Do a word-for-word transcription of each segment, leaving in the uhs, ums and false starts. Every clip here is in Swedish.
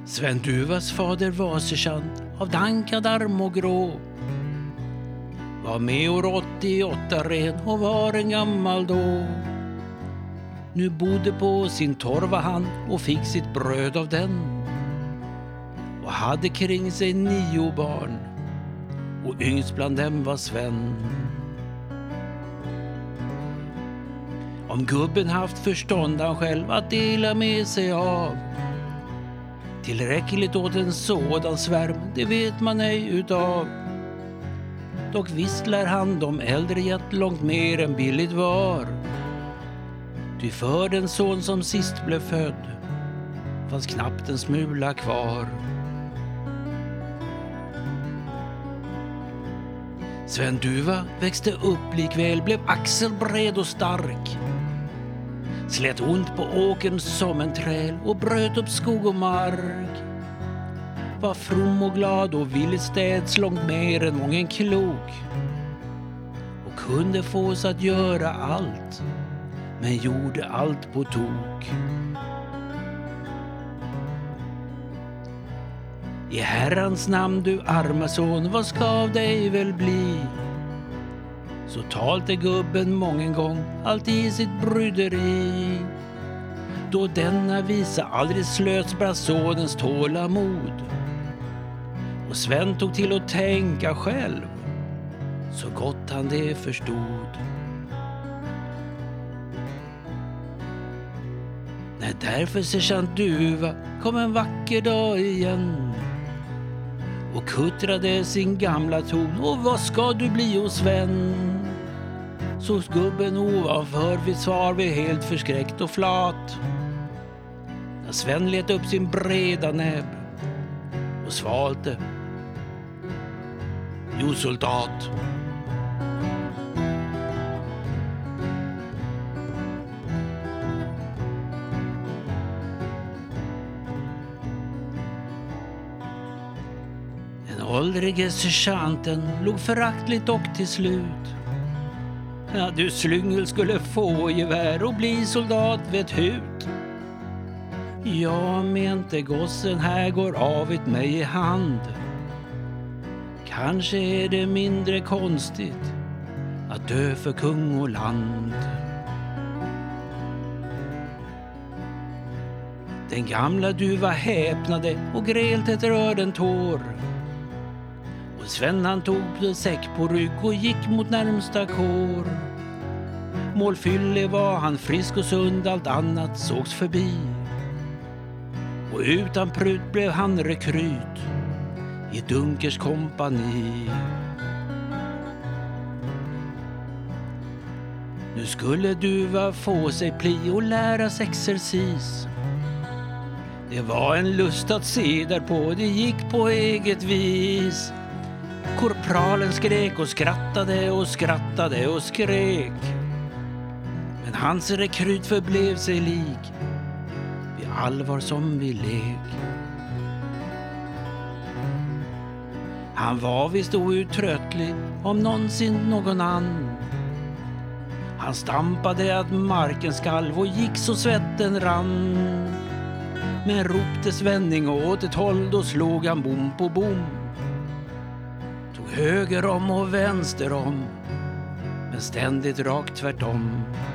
Sven Duvas fader var sergeant av dankad arm och grå. Var med år åttioåtta ren och var en gammal då. Nu bodde på sin torva han och fick sitt bröd av den. Och hade kring sig nio barn och yngst bland dem var Sven. Om gubben haft förstånd han själv att dela med sig av. Tillräckligt åt en sådan svärm, det vet man ej utav. Dock visst lär han de äldre gett långt mer än billigt var. Ty för den son som sist blev född fanns knappt en smula kvar. Sven Duva växte upp likväl, blev axelbred och stark. Slet ont på åkern som en träl och bröt upp skog och mark. Var from och glad och ville städs långt mer än mången klok. Och kunde fås att göra allt, men gjorde allt på tok. I Herrans namn du arma son, vad ska av dig väl bli? Så talte gubben mången gång, allt i sitt bryderi. Då denna visa aldrig slöts brast sonens tålamod. Och Sven tog till att tänka själv, så gott han det förstod. När därför sergeant Duva kom en vacker dag igen och kuttrade sin gamla ton, och vad ska du bli hos Sven? Så gubben ovanför vid svar vid helt förskräckt och flat. När Sven let upp sin breda näbb och svalte: Jo, soldat. Den åldrige sergeanten log föraktligt och till slut: Ja, du slyngel skulle få gevär och bli soldat vet hut. Jag mente gossen här går avigt mig i hand. Kanske är det mindre konstigt att dö för kung och land. Den gamla Duva häpnade och grält ett röden tår. Och Sven han tog säck på rygg och gick mot närmsta kår. Målfylle var han frisk och sund, allt annat sågs förbi. Och utan prut blev han rekryt i Dunkers kompani. Nu skulle Duva få sig pli och läras exercis. Det var en lust att se därpå, det gick på eget vis. Korpralen skrek och skrattade och skrattade och skrek. Men hans rekryt förblev sig lik, vid allvar som vid lek. Han var visst outtröttlig om någonsin någon annan. Han stampade att marken skalv och gick så svetten rann. Men ropte Svenning åt ett håll, då slog han bom på bom. Tog höger om och vänster om, men ständigt rakt tvärtom.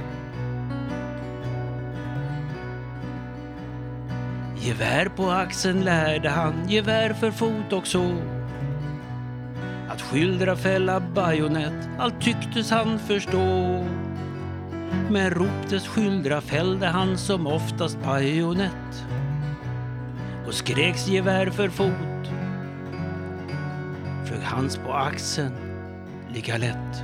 Gevär på axeln lärde han, gevär för fot och så. Att skildra fälla bajonett, allt tycktes han förstå. Men roptes skildra fällde han som oftast bajonett. Och skreks gevär för fot, flög hans på axeln lika lätt.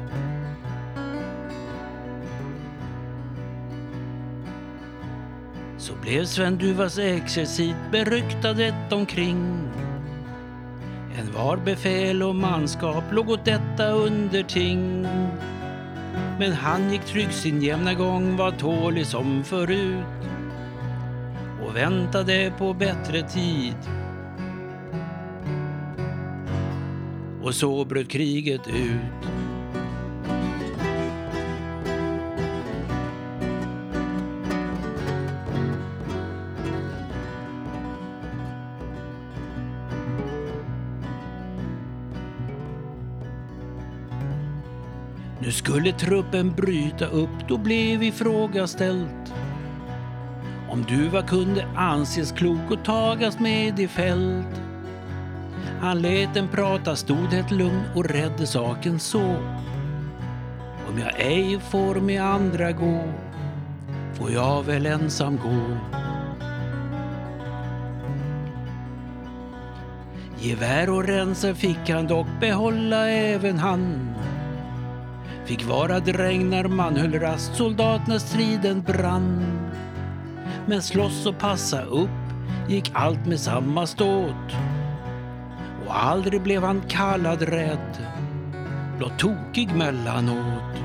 Så blev Sven Duvas exercit beryktadet omkring. En var befäl och manskap låg åt detta underting. Men han gick trygg sin jämna gång, var tålig som förut, och väntade på bättre tid. Och så bröt kriget ut. Nu skulle truppen bryta upp, då blev ifrågaställt om Duva kunde anses klok och tagas med i fält. Han lät den prata, stod helt lugn och redde saken så: om jag ej får med andra gå, får jag väl ensam gå. Gevär och renser fick han dock behålla även han. Fick vara dräng när man höll rast, soldat när striden brann. Men slåss och passa upp gick allt med samma ståt. Och aldrig blev han kallad rädd, blott tokig mellanåt.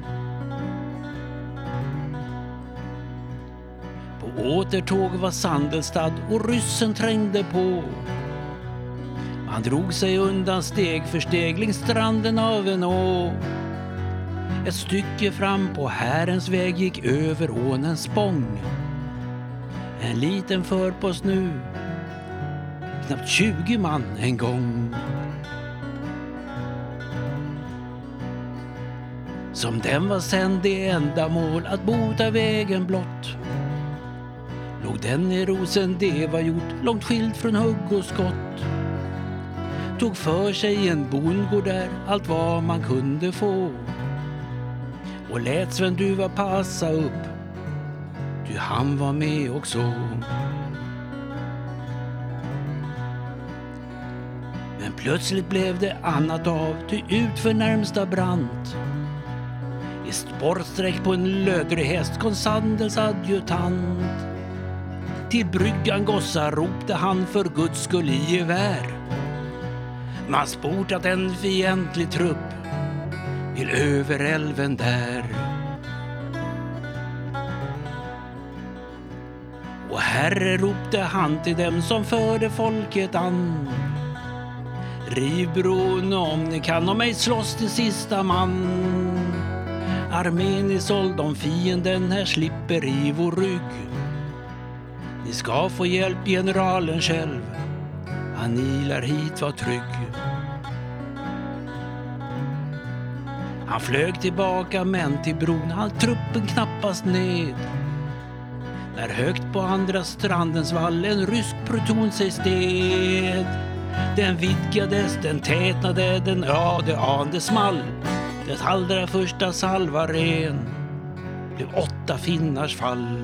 På återtåg var Sandelstad och ryssen trängde på. Han drog sig undan steg för steg längs stranden av en å. Ett stycke fram på Härens väg gick över ån en spång. En liten förpost nu, knappt tjugo man en gång. Som den var sen det enda mål att bota vägen blott. Låg den i rosen det var gjort, långt skild från hugg och skott. Tog för sig en bondgård där, allt vad man kunde få. Och lät Sven Duva passa upp, ty han var med också. Men plötsligt blev det annat av, ty ut för närmsta brant. I sportsträck på en lödrig häst kom Sandels adjutant. Till bryggan gossar ropte han för Guds skull i gevär. Man sport att en fientlig trupp vill över älven där. Och herre, ropte han till dem som förde folket an. Riv bron om ni kan, om mig slåss till sista man. Armén är såld om fienden, här slipper i vår rygg. Ni ska få hjälp, generalen själv, han ilar hit, var trygg. Han flög tillbaka men till bron hann truppen knappast ned. När högt på andra strandens vall en rysk pluton sig sted. Den vidgades, den tätnade, den öde ande small. Det allra första salvaren blev åtta finnars fall.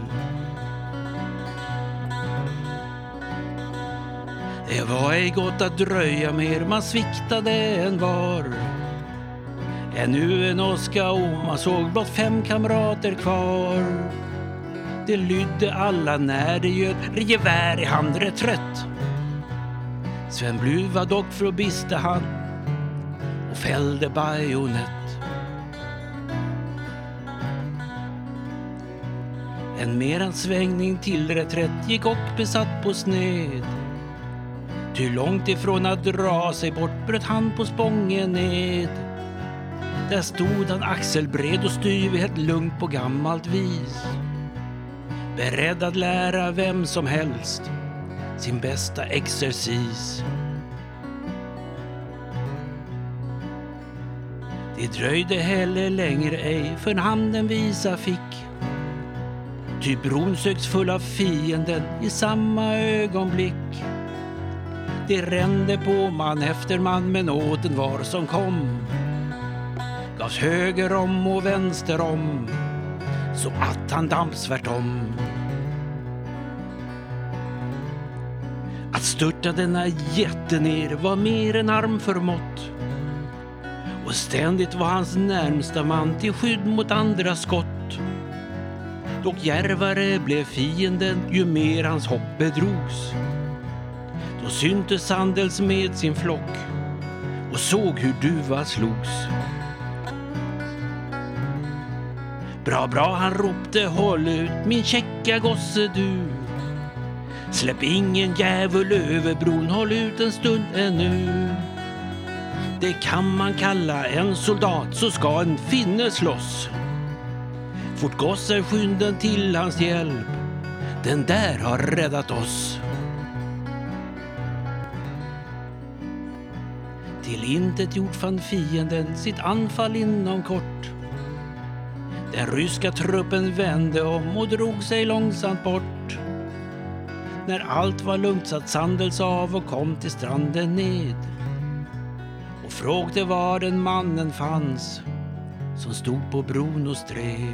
Det var ej gott att dröja mer, man sviktade en var. Ännu en åska och man såg blott fem kamrater kvar. Det lydde alla när det göd, gevär i hand reträtt. Sven Duva dock förbiste han och fällde bajonett. En meran svängning till reträtt gick och besatt på sned. Ty långt ifrån att dra sig bort bröt han på spången ned. Där stod han axelbred och styv helt lugnt på gammalt vis. Beredd att lära vem som helst sin bästa exercis. Det dröjde heller längre ej förrän han den visa fick. Ty bron söks full av fienden i samma ögonblick. Det rände på man efter man, men åt den var som kom. Gavs höger om och vänster om, så att han dampsvärt om. Att störta denna jätte ner var mer än arm förmått. Och ständigt var hans närmsta man till skydd mot andra skott. Dock järvare blev fienden ju mer hans hopp bedrogs. Då syntes Sandels med sin flock och såg hur Duva slogs. Bra, bra, han ropte, håll ut min käcka gosse du. Släpp ingen jävel över bron, håll ut en stund ännu. Det kan man kalla en soldat, så ska en finne slåss. Fort gossar skynden till hans hjälp, den där har räddat oss. Till intet gjort fann fienden sitt anfall inom kort. Den ryska truppen vände om och drog sig långsamt bort. När allt var lugnt satt Sandels av och kom till stranden ned och frågade var den mannen fanns som stod på bron och stred.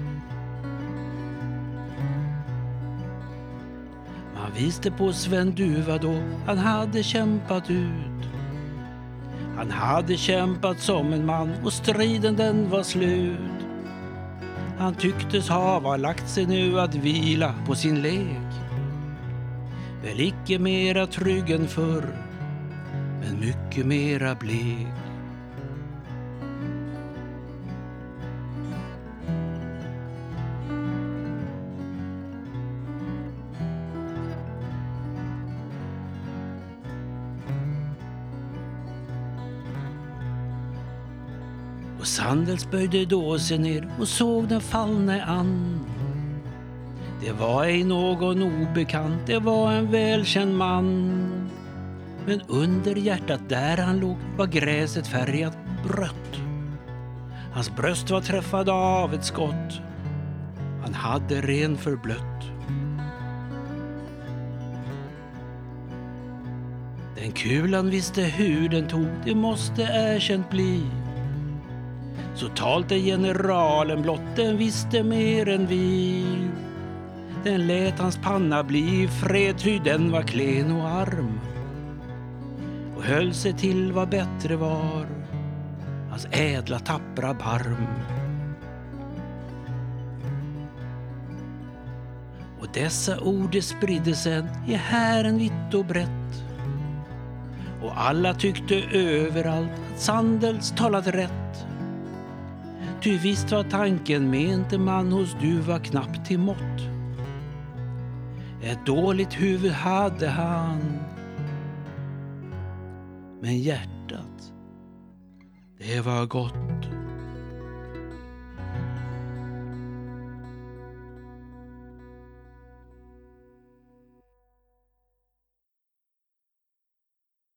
Man visste på Sven Duva då han hade kämpat ut. Han hade kämpat som en man och striden den var slut. Han tycktes hava lagt sig nu att vila på sin lek. Väl icke mera trygg än förr, men mycket mera blek. Och Sandels böjde då sig ner och såg den fallne an. Det var ej någon obekant, det var en välkänd man. Men under hjärtat där han låg var gräset färgat rött. Hans bröst var träffad av ett skott. Han hade ren förblött. Den kulan visste hur den tog, det måste erkänt bli. Så talte generalen blott, den visste mer än vi. Den lät hans panna bli fred, ty den var klen och arm. Och höll sig till vad bättre var, hans ädla tappra barm. Och dessa ord det spridde sen i hären vitt och brett. Och alla tyckte överallt att Sandels talat rätt. Ty visst var tanken mente man hos Duva knappt till mått. Ett dåligt huvud hade han, men hjärtat, det var gott.